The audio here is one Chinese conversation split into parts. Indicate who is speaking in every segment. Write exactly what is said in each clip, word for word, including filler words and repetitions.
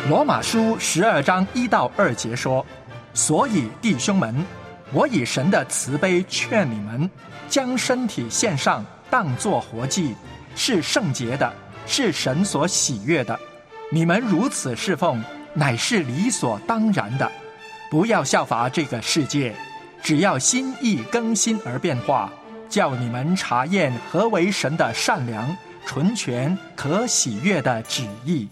Speaker 1: 罗马书十二章一到二节说，所以弟兄们，我以神的慈悲劝你们，将身体献上，当作活祭，是圣洁的，是神所喜悦的。你们如此侍奉，乃是理所当然的。不要效法这个世界，只要心意更新而变化，叫你们查验何为神的善良、纯全、可喜悦的旨意。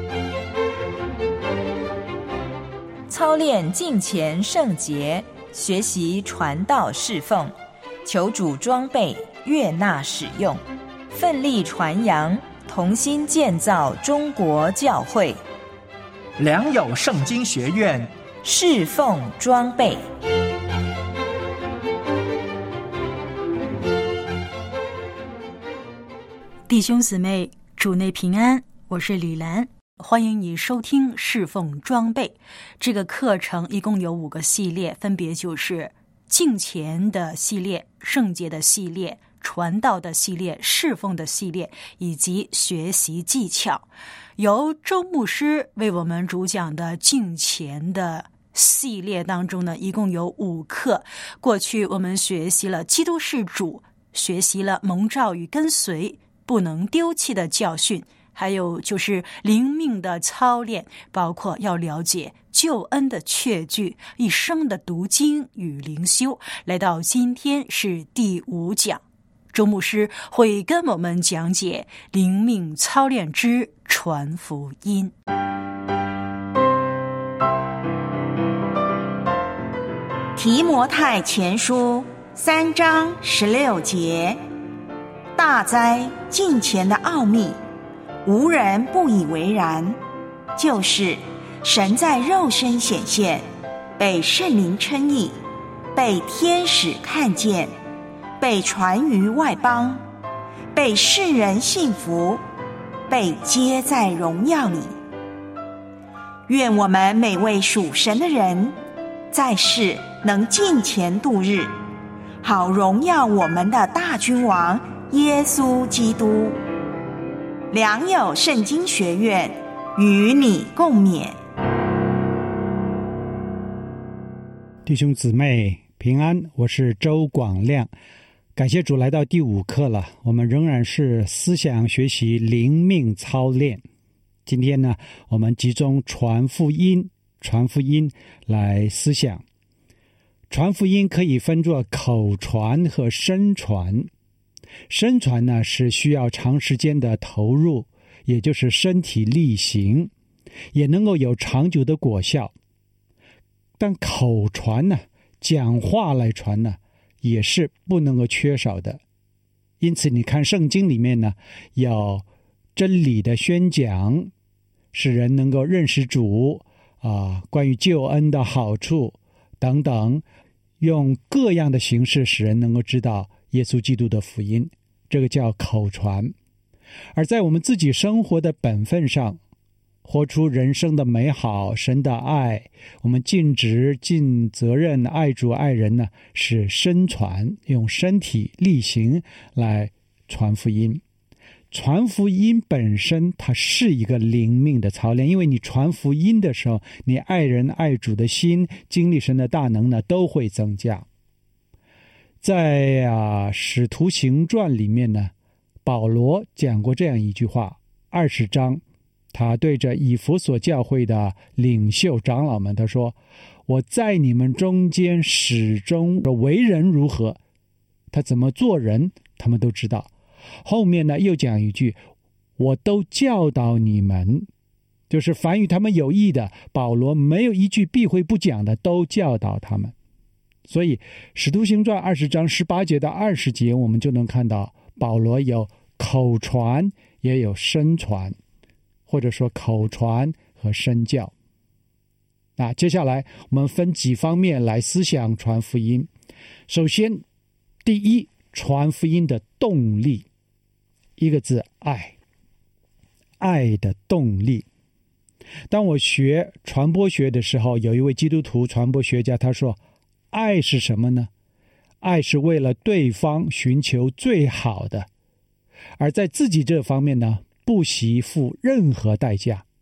Speaker 2: 操练敬虔圣洁，学习传道侍奉，求主装备悦纳使用，奋力传扬，同心建造中国教会。
Speaker 1: 良友圣经学院
Speaker 2: 侍奉装备。
Speaker 3: 弟兄姊妹，主内平安，我是吕兰，欢迎你收听侍奉装备。这个课程一共有五个系列，分别就是敬虔的系列、圣洁的系列、传道的系列、侍奉的系列以及学习技巧。由周牧师为我们主讲的敬虔的系列当中呢，一共有五课。过去我们学习了基督是主，学习了蒙召与跟随，不能丢弃的教训，还有就是灵命的操练，包括要了解救恩的确据，一生的读经与灵修。来到今天是第五讲，周牧师会跟我们讲解灵命操练之传福音。
Speaker 4: 提摩太前书三章十六节，大哉敬虔的奥秘，无人不以为然，就是神在肉身显现，被圣灵称义，被天使看见，被传于外邦，被世人信服，被接在荣耀里。愿我们每位属神的人，在世能敬虔度日，好荣耀我们的大君王耶稣基督。良友圣经学院与你共勉。
Speaker 5: 弟兄姊妹平安，我是周广亮。感谢主，来到第五课了，我们仍然是思想学习灵命操练。今天呢，我们集中传福音传福音来思想。传福音可以分作口传和身传。身传呢，是需要长时间的投入，也就是身体力行，也能够有长久的果效。但口传呢，讲话来传呢，也是不能够缺少的。因此你看圣经里面呢，有真理的宣讲，使人能够认识主啊，关于救恩的好处等等，用各样的形式使人能够知道耶稣基督的福音，这个叫口传。而在我们自己生活的本分上，活出人生的美好，神的爱，我们尽职尽责任，爱主爱人呢，是身传，用身体力行来传福音。传福音本身它是一个灵命的操练，因为你传福音的时候，你爱人爱主的心，经历神的大能呢，都会增加。在啊使徒行传里面呢，保罗讲过这样一句话，二十章他对着以弗所教会的领袖长老们他说，我在你们中间始终为人如何，他怎么做人他们都知道。后面呢又讲一句，我都教导你们，就是凡与他们有益的，保罗没有一句避讳不讲的，都教导他们。所以使徒行传二十章十八节到二十节，我们就能看到保罗有口传也有身传，或者说口传和身教。那接下来我们分几方面来思想传福音。首先，第一，传福音的动力，一个字，爱。爱的动力。当我学传播学的时候，有一位基督徒传播学家他说，爱是什么呢？爱是为了对方寻求最好的，而在自己这方面呢，不惜付任何代价。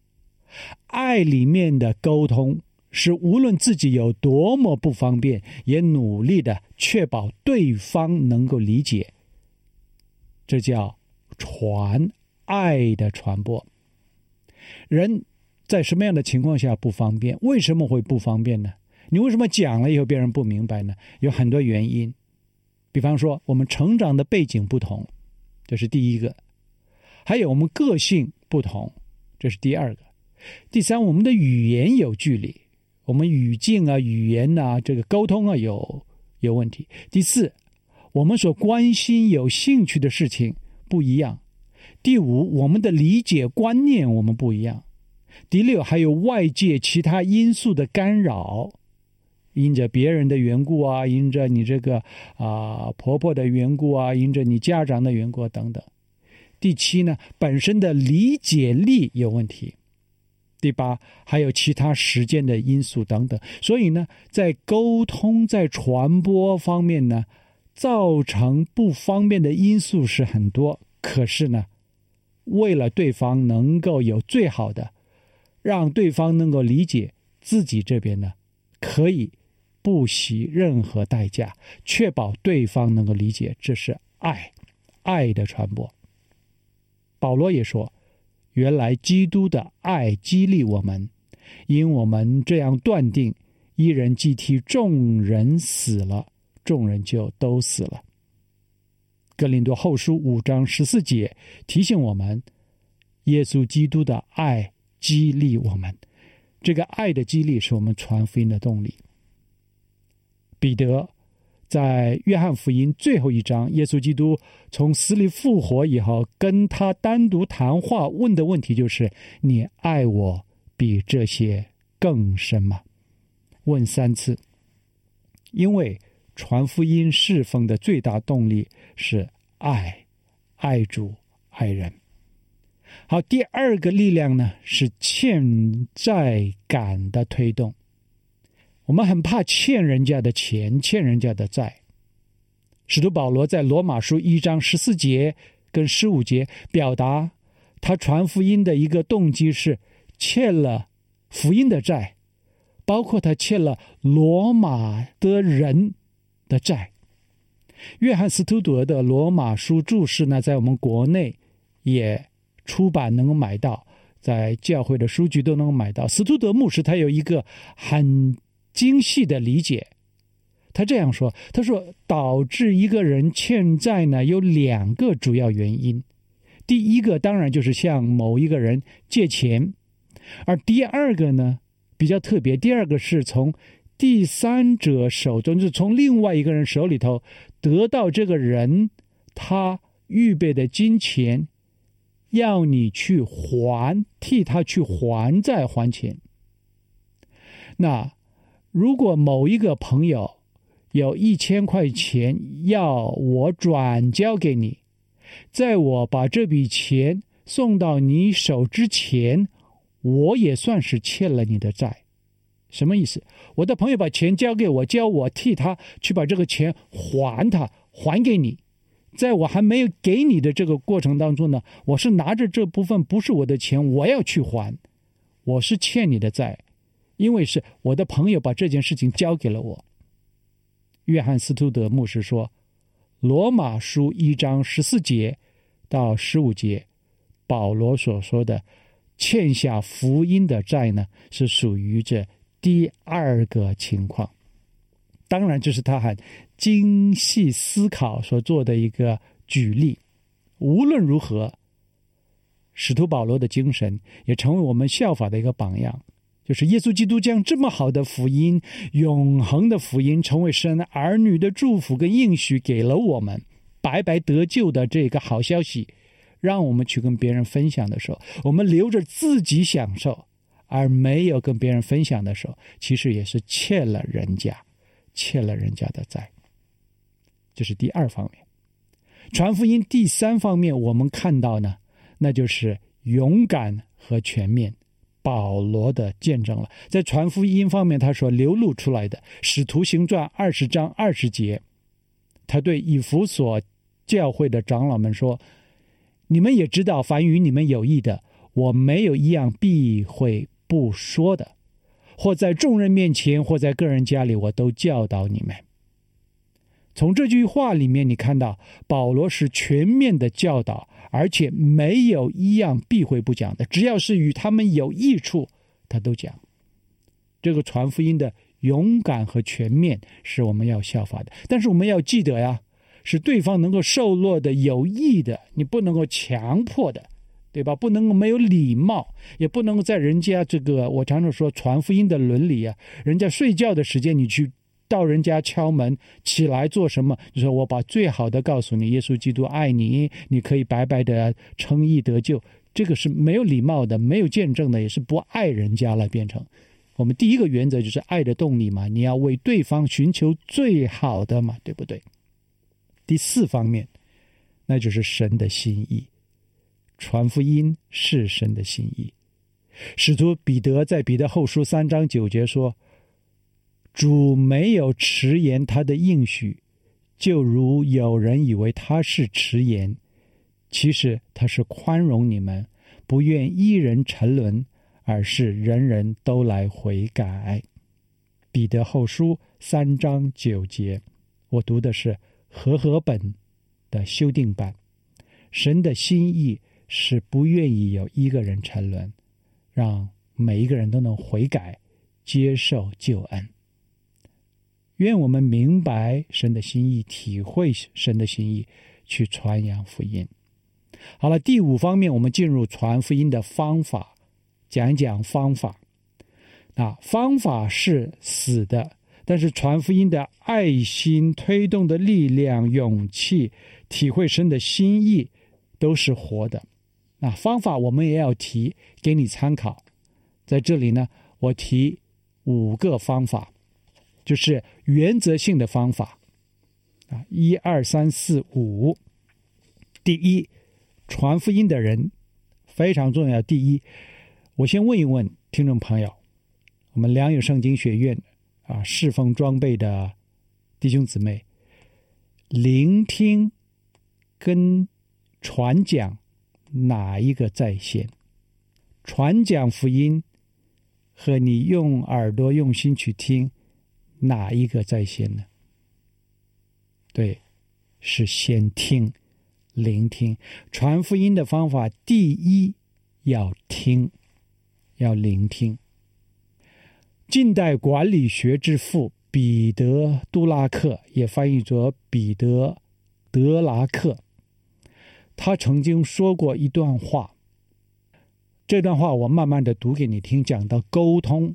Speaker 5: 爱里面的沟通是无论自己有多么不方便，也努力的确保对方能够理解，这叫传爱的传播。人在什么样的情况下不方便？为什么会不方便呢？你为什么讲了以后别人不明白呢？有很多原因。比方说我们成长的背景不同，这是第一个。还有我们个性不同，这是第二个。第三，我们的语言有距离，我们语境啊、语言啊、这个沟通啊有有问题。第四，我们所关心有兴趣的事情不一样。第五，我们的理解观念我们不一样。第六，还有外界其他因素的干扰，因着别人的缘故啊，因着你这个啊、呃、婆婆的缘故啊，因着你家长的缘故、啊、等等。第七呢，本身的理解力有问题。第八，还有其他时间的因素等等。所以呢，在沟通在传播方面呢，造成不方便的因素是很多。可是呢，为了对方能够有最好的，让对方能够理解，自己这边呢可以不惜任何代价确保对方能够理解，这是爱爱的传播。保罗也说，原来基督的爱激励我们，因我们这样断定，一人既替众人死了，众人就都死了。哥林多后书五章十四节提醒我们，耶稣基督的爱激励我们，这个爱的激励是我们传福音的动力。彼得在约翰福音最后一章，耶稣基督从死里复活以后，跟他单独谈话，问的问题就是：你爱我比这些更深吗？问三次。因为传福音侍奉的最大动力是爱，爱主爱人。好，第二个力量呢，是欠债感的推动。我们很怕欠人家的钱，欠人家的债。使徒保罗在罗马书一章十四节跟十五节表达他传福音的一个动机是欠了福音的债，包括他欠了罗马的人的债。约翰斯图德的罗马书注释呢，在我们国内也出版，能够买到，在教会的书局都能够买到。斯图德牧师他有一个很精细的理解，他这样说，他说导致一个人欠债呢，有两个主要原因。第一个当然就是向某一个人借钱，而第二个呢比较特别，第二个是从第三者手中，就是从另外一个人手里头得到这个人他预备的金钱，要你去还，替他去还债还钱。那如果某一个朋友有一千块钱要我转交给你，在我把这笔钱送到你手之前，我也算是欠了你的债。什么意思？我的朋友把钱交给我，叫我替他去把这个钱还他，还给你。在我还没有给你的这个过程当中呢，我是拿着这部分不是我的钱，我要去还，我是欠你的债，因为是我的朋友把这件事情交给了我。约翰斯图德牧师说，罗马书一章十四节到十五节，保罗所说的欠下福音的债呢，是属于这第二个情况。当然这是他很精细思考所做的一个举例。无论如何，使徒保罗的精神也成为我们效法的一个榜样，就是耶稣基督将这么好的福音，永恒的福音，成为神儿女的祝福跟应许给了我们，白白得救的这个好消息，让我们去跟别人分享的时候，我们留着自己享受，而没有跟别人分享的时候，其实也是欠了人家欠了人家的债。这是第二方面。传福音第三方面我们看到呢，那就是勇敢和全面。保罗的见证了，在传福音方面他所流露出来的，使徒行传二十章二十节，他对以弗所教会的长老们说，你们也知道，凡与你们有益的， 我没有一样避讳不说的，或在众人面前，或在个人家里，我都教导你们。从这句话里面，你看到保罗是全面的教导，而且没有一样避讳不讲的，只要是与他们有益处，他都讲。这个传福音的勇敢和全面是我们要效法的。但是我们要记得呀，使对方能够受落的、有益的，你不能够强迫的，对吧？不能够没有礼貌，也不能够在人家这个，我常常说传福音的伦理啊，人家睡觉的时间你去到人家敲门起来做什么？你说我把最好的告诉你，耶稣基督爱你，你可以白白的称义得救，这个是没有礼貌的，没有见证的，也是不爱人家了。变成我们第一个原则就是爱的动力嘛，你要为对方寻求最好的嘛，对不对？第四方面，那就是神的心意。传福音是神的心意。使徒彼得在彼得后书三章九节说，主没有迟延他的应许，就如有人以为他是迟延，其实他是宽容你们，不愿一人沉沦，而是人人都来悔改。彼得后书三章九节，我读的是和合本的修订版。神的心意是不愿意有一个人沉沦，让每一个人都能悔改，接受救恩。愿我们明白神的心意，体会神的心意，去传扬福音。好了，第五方面，我们进入传福音的方法，讲一讲方法。啊，方法是死的，但是传福音的爱心、推动的力量、勇气、体会神的心意，都是活的。那方法我们也要提，给你参考。在这里呢，我提五个方法，就是原则性的方法啊，一二三四五。第一，传福音的人非常重要。第一，我先问一问听众朋友，我们良友圣经学院啊侍奉装备的弟兄姊妹，聆听跟传讲哪一个在先？传讲福音和你用耳朵用心去听，哪一个在先呢？对，是先听，聆听。传福音的方法，第一要听，要聆听。近代管理学之父彼得·杜拉克，也翻译作彼得·德拉克，他曾经说过一段话，这段话我慢慢的读给你听，讲到沟通。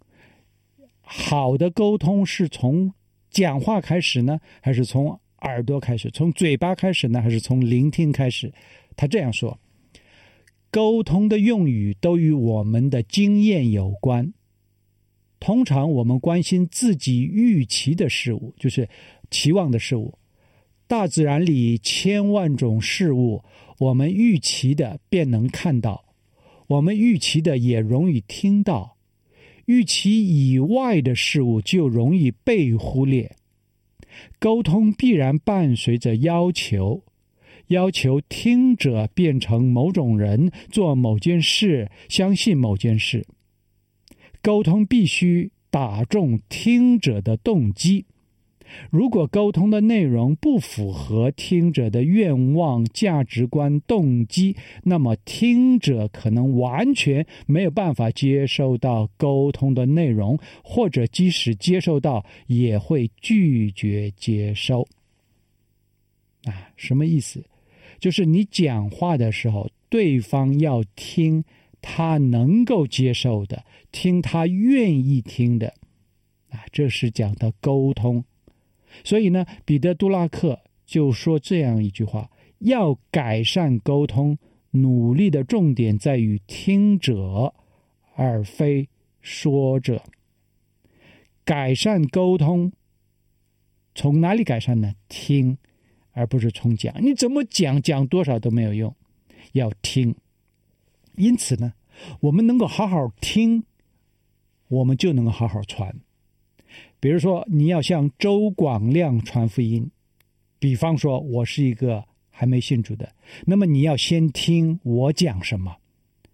Speaker 5: 好的沟通是从讲话开始呢，还是从耳朵开始？从嘴巴开始呢，还是从聆听开始？他这样说，沟通的用语都与我们的经验有关。通常我们关心自己预期的事物，就是期望的事物。大自然里千万种事物，我们预期的便能看到，我们预期的也容易听到，预期以外的事物就容易被忽略。沟通必然伴随着要求，要求听者变成某种人，做某件事，相信某件事。沟通必须打中听者的动机。如果沟通的内容不符合听者的愿望、价值观、动机，那么听者可能完全没有办法接受到沟通的内容，或者即使接受到，也会拒绝接收。啊，什么意思？就是你讲话的时候，对方要听他能够接受的，听他愿意听的。啊，这是讲的沟通。所以呢，彼得·杜拉克就说这样一句话，要改善沟通，努力的重点在于听者，而非说者。改善沟通，从哪里改善呢？听，而不是从讲。你怎么讲，讲多少都没有用，要听。因此呢，我们能够好好听，我们就能够好好传。比如说，你要向周广亮传福音，比方说我是一个还没信主的，那么你要先听我讲什么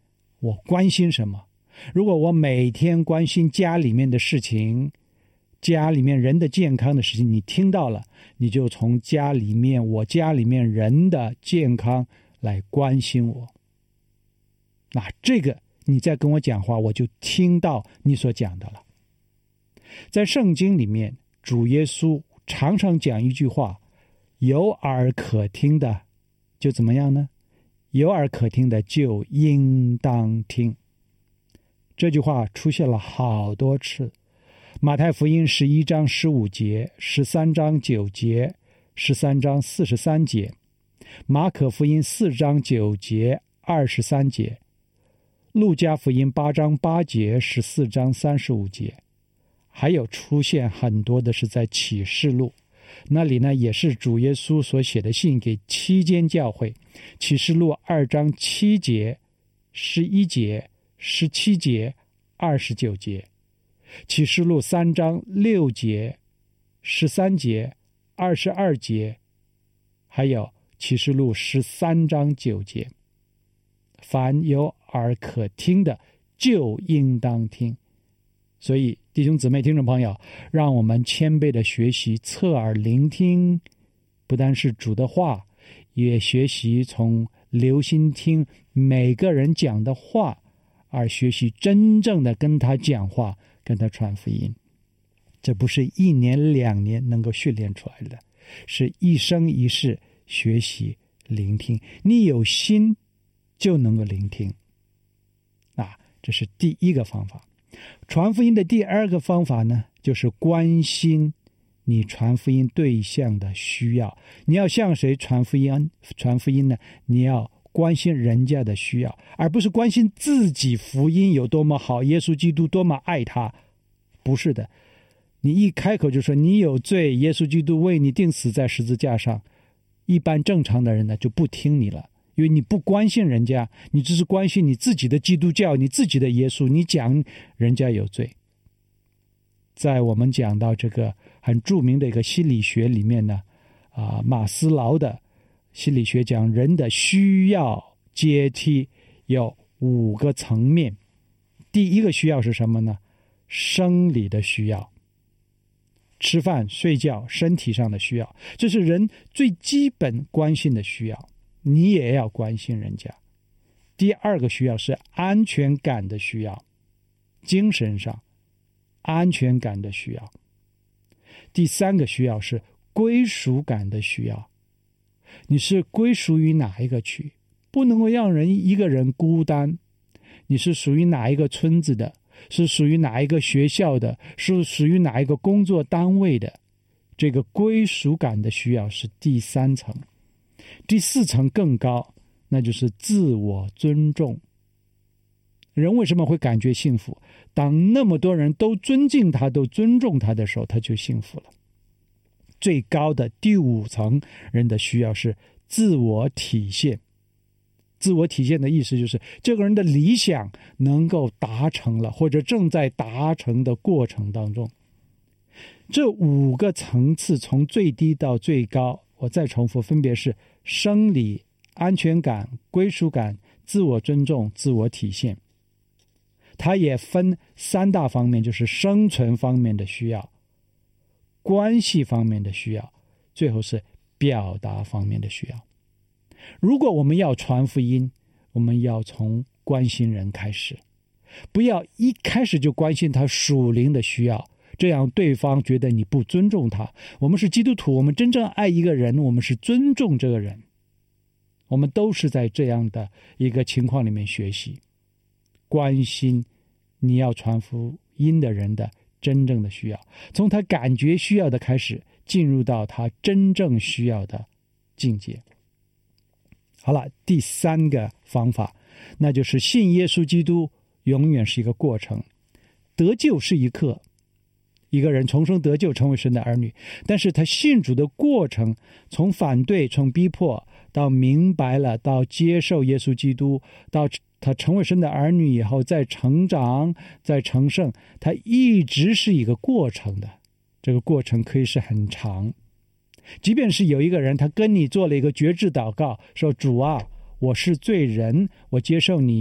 Speaker 5: 我关心什么。如果我每天关心家里面的事情，家里面人的健康的事情，你听到了，你就从家里面我家里面人的健康来关心我。那这个你在跟我讲话，我就听到你所讲的了。在圣经里面，主耶稣常常讲一句话，有耳可听的就怎么样呢？有耳可听的就应当听。这句话出现了好多次，马太福音十一章十五节，十三章九节，十三章四十三节，马可福音四章九节，二十三节，路加福音八章八节，十四章三十五节，还有出现很多的是在启示录，那里呢也是主耶稣所写的信给七间教会，启示录二章七节、十一节、十七节、二十九节，启示录三章六节、十三节、二十二节，还有启示录十三章九节。凡有耳可听的，就应当听。所以弟兄姊妹听众朋友，让我们谦卑的学习侧耳聆听，不单是主的话，也学习从留心听每个人讲的话，而学习真正的跟他讲话，跟他传福音。这不是一年两年能够训练出来的，是一生一世学习聆听。你有心就能够聆听啊，这是第一个方法。传福音的第二个方法呢，就是关心你传福音对象的需要。你要向谁传福音？传福音呢？你要关心人家的需要，而不是关心自己福音有多么好，耶稣基督多么爱他。不是的，你一开口就说你有罪，耶稣基督为你钉死在十字架上，一般正常的人呢就不听你了，因为你不关心人家，你只是关心你自己的基督教，你自己的耶稣，你讲人家有罪。在我们讲到这个很著名的一个心理学里面呢，啊，马斯劳的心理学讲人的需要阶梯有五个层面。第一个需要是什么呢？生理的需要，吃饭睡觉，身体上的需要，这是人最基本关心的需要，你也要关心人家。第二个需要是安全感的需要，精神上安全感的需要。第三个需要是归属感的需要，你是归属于哪一个区，不能够让人一个人孤单，你是属于哪一个村子的，是属于哪一个学校的，是属于哪一个工作单位的，这个归属感的需要是第三层。第四层更高，那就是自我尊重。人为什么会感觉幸福？当那么多人都尊敬他，都尊重他的时候，他就幸福了。最高的第五层人的需要是自我体现。自我体现的意思就是这个人的理想能够达成了，或者正在达成的过程当中。这五个层次从最低到最高，我再重复，分别是生理、安全感、归属感、自我尊重、自我体现。它也分三大方面，就是生存方面的需要，关系方面的需要，最后是表达方面的需要。如果我们要传福音，我们要从关心人开始，不要一开始就关心他属灵的需要，这样对方觉得你不尊重他。我们是基督徒，我们真正爱一个人，我们是尊重这个人。我们都是在这样的一个情况里面学习，关心你要传福音的人的真正的需要，从他感觉需要的开始，进入到他真正需要的境界。好了，第三个方法，那就是信耶稣基督永远是一个过程。得救是一刻，一个人重生得救成为神的儿女，但是他信主的过程，从反对，从逼迫，到明白了，到接受耶稣基督，到他成为神的儿女以后，再成长，再成圣，他一直是一个过程的。这个过程可以是很长，即便是有一个人他跟你做了一个决志祷告，说主啊，我是罪人，我接受你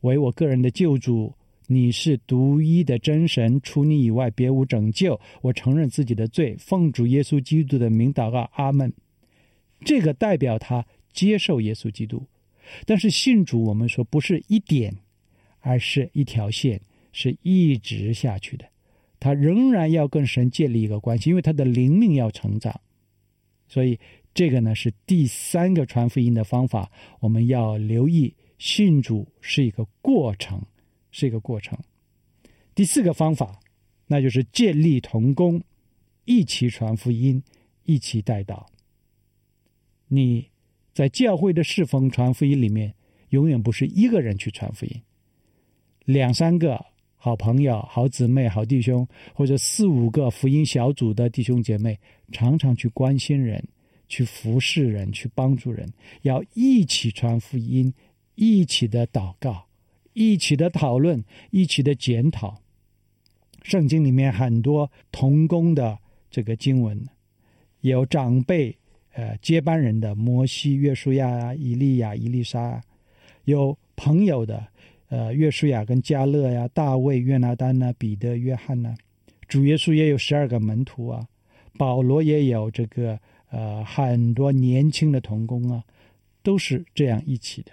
Speaker 5: 为我个人的救主，你是独一的真神，除你以外别无拯救。我承认自己的罪，奉主耶稣基督的名祷告，阿们。这个代表他接受耶稣基督。但是信主，我们说不是一点，而是一条线，是一直下去的。他仍然要跟神建立一个关系，因为他的灵命要成长。所以这个呢是第三个传福音的方法，我们要留意，信主是一个过程，是一个过程。第四个方法，那就是建立同工，一起传福音，一起代祷。你在教会的侍奉传福音里面，永远不是一个人去传福音，两三个好朋友、好姊妹、好弟兄，或者四五个福音小组的弟兄姐妹，常常去关心人，去服侍人，去帮助人，要一起传福音，一起的祷告，一起的讨论，一起的检讨。圣经里面很多同工的这个经文，有长辈呃接班人的摩西、约书亚啊、以利亚、以利沙啊，有朋友的呃，约书亚跟迦勒呀、大卫、约拿单呐、彼得、约翰呐，主耶稣也有十二个门徒啊，保罗也有这个呃很多年轻的同工啊，都是这样一起的。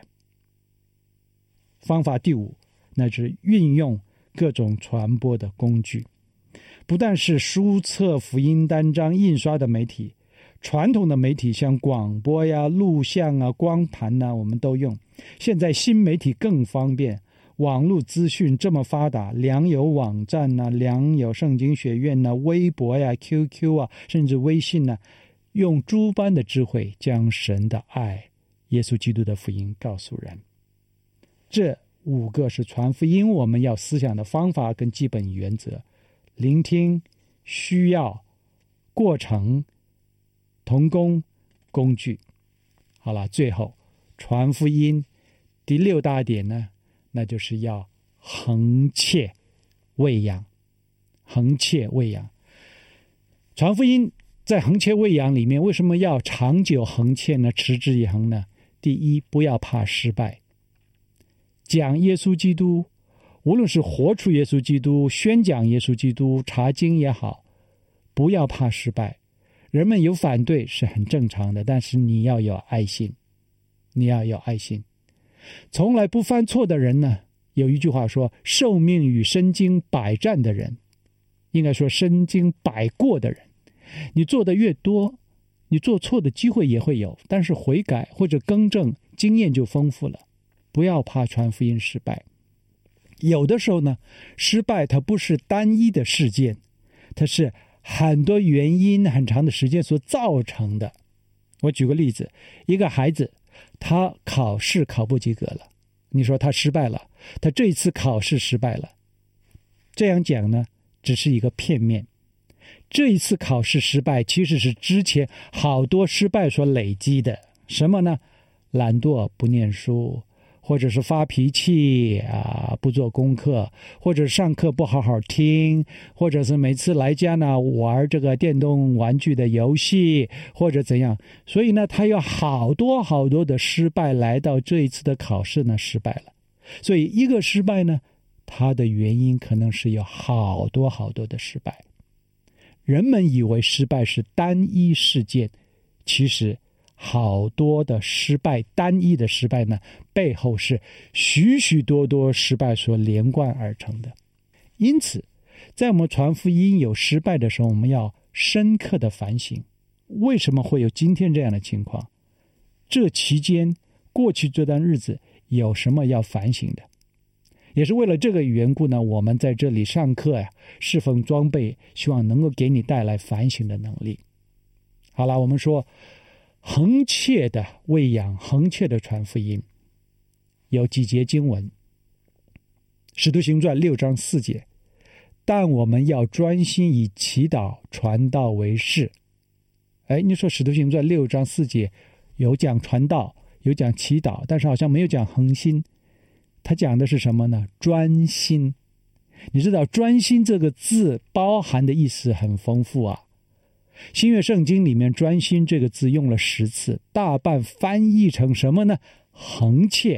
Speaker 5: 方法第五，那就是运用各种传播的工具，不但是书册、福音单张、印刷的媒体，传统的媒体像广播呀、录像啊、光盘啊，我们都用。现在新媒体更方便，网络资讯这么发达，良友网站啊、良友圣经学院啊、微博呀、Q Q 啊，甚至微信啊，用诸般的智慧将神的爱、耶稣基督的福音告诉人。这五个是传福音我们要思想的方法跟基本原则：聆听、需要、过程、同工、工具。好了，最后传福音第六大点呢，那就是要恒切喂养。恒切喂养，传福音在恒切喂养里面，为什么要长久恒切呢？持之以恒呢？第一，不要怕失败。讲耶稣基督，无论是活出耶稣基督、宣讲耶稣基督、查经也好，不要怕失败。人们有反对是很正常的，但是你要有爱心，你要有爱心。从来不犯错的人呢，有一句话说，寿命与身经百战的人，应该说身经百过的人，你做的越多，你做错的机会也会有，但是悔改或者更正经验就丰富了。不要怕传福音失败。有的时候呢，失败它不是单一的事件，它是很多原因很长的时间所造成的。我举个例子，一个孩子他考试考不及格了，你说他失败了，他这一次考试失败了，这样讲呢只是一个片面。这一次考试失败其实是之前好多失败所累积的。什么呢？懒惰，不念书，或者是发脾气啊，不做功课，或者上课不好好听，或者是每次来家呢玩这个电动玩具的游戏，或者怎样。所以呢，他有好多好多的失败，来到这一次的考试呢失败了。所以一个失败呢，它的原因可能是有好多好多的失败。人们以为失败是单一事件，其实好多的失败，单一的失败呢，背后是许许多多失败所连贯而成的。因此，在我们传福音有失败的时候，我们要深刻的反省，为什么会有今天这样的情况？这期间，过去这段日子有什么要反省的？也是为了这个缘故呢，我们在这里上课呀，侍奉装备，希望能够给你带来反省的能力。好了，我们说恒切的喂养，恒切的传福音，有几节经文。使徒行传六章四节，但我们要专心以祈祷传道为事。哎，你说使徒行传六章四节有讲传道，有讲祈祷，但是好像没有讲恒心。他讲的是什么呢？专心。你知道专心这个字包含的意思很丰富啊。新约圣经里面专心这个字用了十次，大半翻译成什么呢？恒切，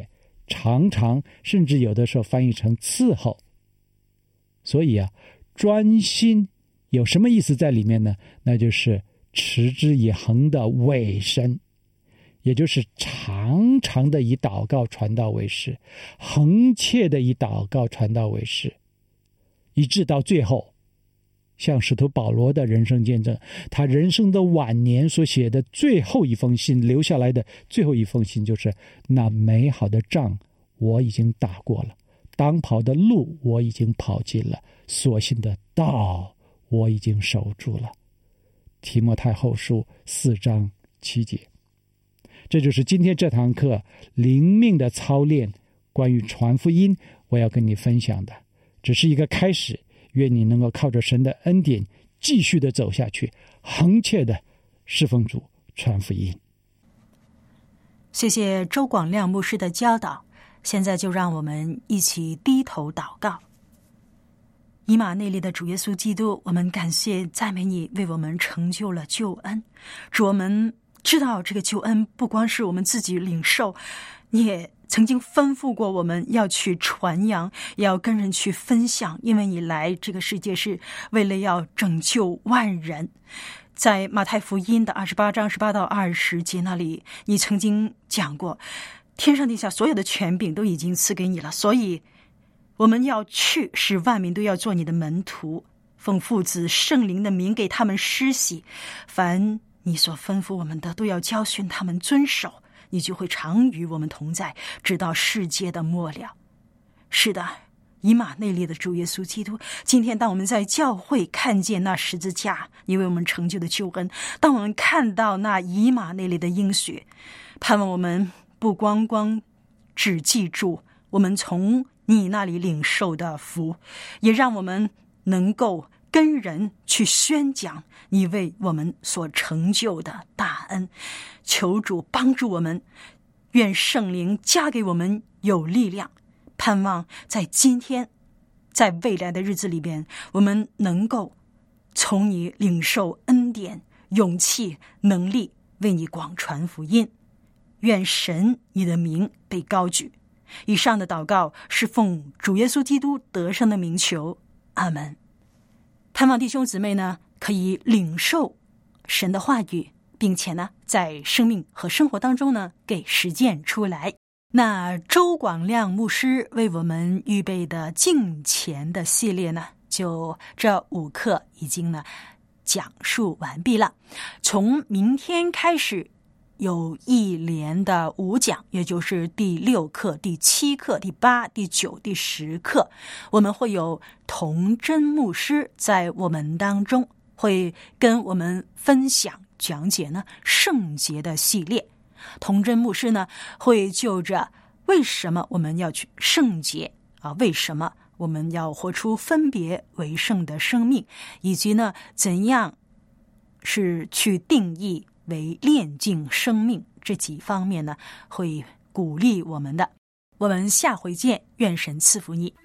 Speaker 5: 常常甚至有的时候翻译成伺候。所以啊，专心有什么意思在里面呢？那就是持之以恒的委身，也就是常常的以祷告传道为事，恒切的以祷告传道为事，以致到最后，像使徒保罗的人生见证，他人生的晚年所写的最后一封信，留下来的最后一封信就是：那美好的仗我已经打过了，当跑的路我已经跑尽了，所信的道我已经守住了。提摩太后书四章七节。这就是今天这堂课灵命的操练，关于传福音我要跟你分享的，只是一个开始。愿你能够靠着神的恩典继续的走下去，恒切的侍奉主，传福音。
Speaker 3: 谢谢周广亮牧师的教导，现在就让我们一起低头祷告。以马内利的主耶稣基督，我们感谢赞美你为我们成就了救恩。主，我们知道这个救恩不光是我们自己领受，你也曾经吩咐过我们要去传扬，也要跟人去分享，因为你来这个世界是为了要拯救万人。在马太福音的二十八章十八到二十节那里，你曾经讲过，天上地下所有的权柄都已经赐给你了，所以我们要去，使万民都要做你的门徒，奉父子圣灵的名给他们施洗，凡你所吩咐我们的都要教训他们遵守，你就会常与我们同在，直到世界的末了。是的，以马内利的主耶稣基督，今天当我们在教会看见那十字架你为我们成就的救恩，当我们看到那以马内利的应许，盼望我们不光光只记住我们从你那里领受的福，也让我们能够跟人去宣讲你为我们所成就的大恩。求主帮助我们，愿圣灵加给我们有力量，盼望在今天在未来的日子里边，我们能够从你领受恩典、勇气、能力，为你广传福音。愿神你的名被高举。以上的祷告是奉主耶稣基督得胜的名求，阿们。盼望弟兄姊妹呢，可以领受神的话语，并且呢，在生命和生活当中呢，给实践出来。那周广亮牧师为我们预备的敬虔的系列呢，就这五课已经呢讲述完毕了。从明天开始，有一连的五讲，也就是第六课、第七课、第八、第九、第十课，我们会有童真牧师在我们当中，会跟我们分享讲解呢圣洁的系列。童真牧师呢会就着为什么我们要去圣洁啊，为什么我们要活出分别为圣的生命，以及呢怎样是去定义为炼净生命，这几方面呢会鼓励我们的。我们下回见，愿神赐福你。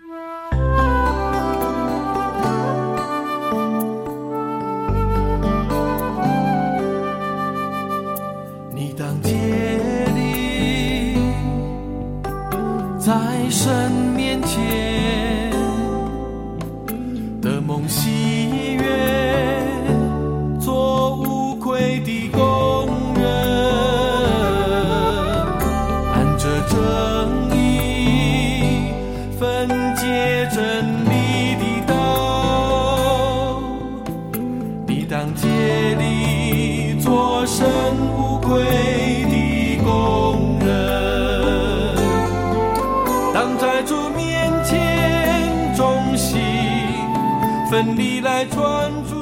Speaker 6: 你当竭力在神面前的梦喜悦，做无愧的工人，按着正义分解真理的道。你当竭力做神无愧的工人，当在主面前忠心奋力来传主